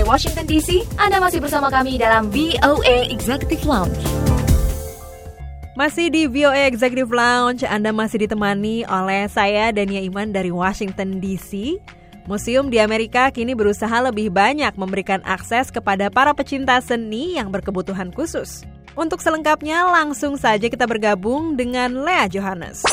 Washington DC. Anda masih bersama kami dalam VOA Executive Lounge. Masih di VOA Executive Lounge, Anda masih ditemani oleh saya Dania Iman dari Washington DC. Museum di Amerika kini berusaha lebih banyak memberikan akses kepada para pecinta seni yang berkebutuhan khusus. Untuk selengkapnya, langsung saja kita bergabung dengan Lea Johannes.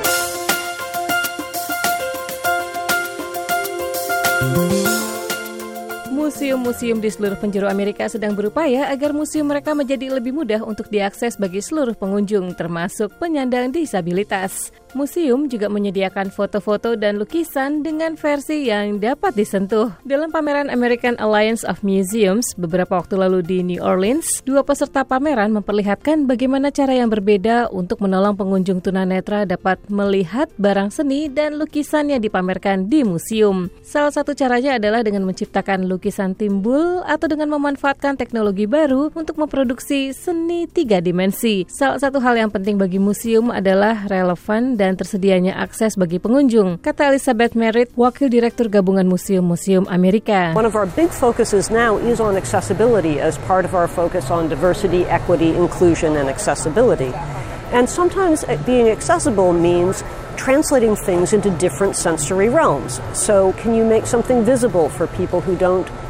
Museum-museum di seluruh penjuru Amerika sedang berupaya agar museum mereka menjadi lebih mudah untuk diakses bagi seluruh pengunjung, termasuk penyandang disabilitas. Museum juga menyediakan foto-foto dan lukisan dengan versi yang dapat disentuh. Dalam pameran American Alliance of Museums beberapa waktu lalu di New Orleans, dua peserta pameran memperlihatkan bagaimana cara yang berbeda untuk menolong pengunjung tunanetra dapat melihat barang seni dan lukisan yang dipamerkan di museum. Salah satu caranya adalah dengan menciptakan lukisan timbul atau dengan memanfaatkan teknologi baru untuk memproduksi seni 3 dimensi. Salah satu hal yang penting bagi museum adalah relevan dan tersedianya akses bagi pengunjung, kata Elizabeth Merritt, Wakil Direktur Gabungan Museum-Museum Amerika. One of our big focuses now is on accessibility as part of our focus on diversity, equity, inclusion, and accessibility. And sometimes being accessible means translating things into different sensory realms. So can you make something visible for people who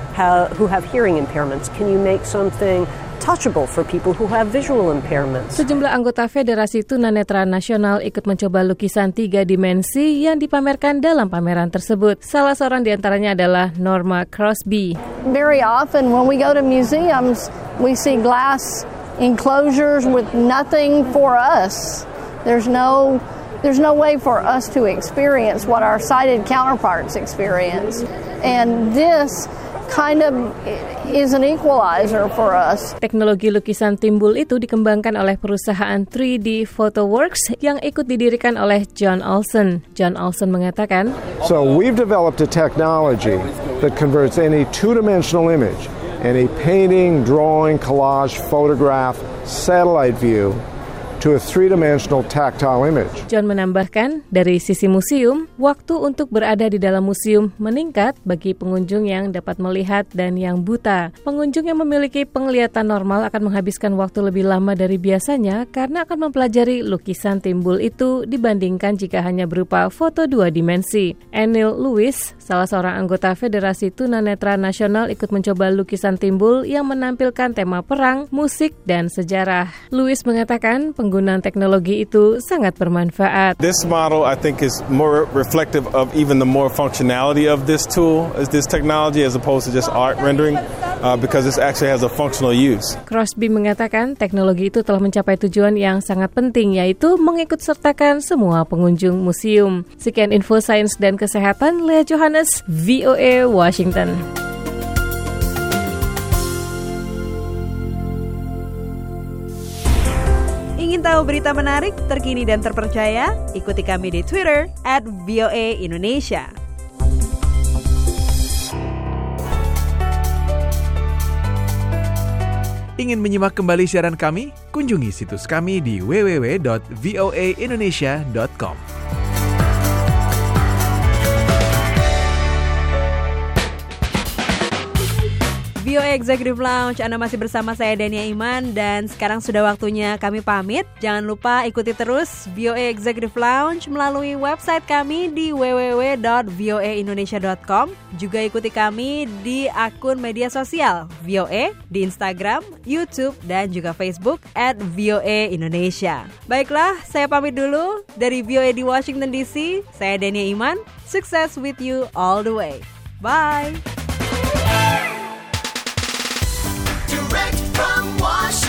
have hearing impairments? Can you make something touchable for people who have visual impairments? Sejumlah anggota Federasi Tunanetra Nasional ikut mencoba lukisan 3 dimensi yang dipamerkan dalam pameran tersebut. Salah seorang di antaranya adalah Norma Crosby. Very often when we go to museums, we see glass enclosures with nothing for us. There's no way for us to experience what our sighted counterparts experience. And this kind of is an equalizer for us. Teknologi lukisan timbul itu dikembangkan oleh perusahaan 3D PhotoWorks yang ikut didirikan oleh John Olson. John Olson mengatakan, So we've developed a technology that converts any two-dimensional image, any painting, drawing, collage, photograph, satellite view, to a three-dimensional tactile image. John menambahkan, dari sisi museum, waktu untuk berada di dalam museum meningkat bagi pengunjung yang dapat melihat dan yang buta. Pengunjung yang memiliki penglihatan normal akan menghabiskan waktu lebih lama dari biasanya karena akan mempelajari lukisan timbul itu dibandingkan jika hanya berupa foto 2 dimensi. Anil Lewis, salah seorang anggota Federasi Tunanetra Nasional, ikut mencoba lukisan timbul yang menampilkan tema perang, musik, dan sejarah. Lewis mengatakan, penggunaan teknologi itu sangat bermanfaat. This model, I think, is more reflective of even the more functionality of this tool, this technology, as opposed to just art rendering, because this actually has a functional use. Crosby mengatakan teknologi itu telah mencapai tujuan yang sangat penting, yaitu mengikutsertakan semua pengunjung museum. Sekian info sains dan kesehatan, Lea Johannes, VOA Washington. Ingin tahu berita menarik, terkini dan terpercaya? Ikuti kami di Twitter @VOA_Indonesia. Ingin menyimak kembali siaran kami? Kunjungi situs kami di www.voaindonesia.com. VOA Executive Lounge, Anda masih bersama saya Dania Iman, dan sekarang sudah waktunya kami pamit. Jangan lupa ikuti terus VOA Executive Lounge melalui website kami di www.voaindonesia.com. Juga ikuti kami di akun media sosial VOA di Instagram, YouTube, dan juga Facebook @VOA Indonesia. Baiklah, saya pamit dulu dari VOA di Washington DC. Saya Dania Iman. Success with you all the way. Bye. Direct from Washington.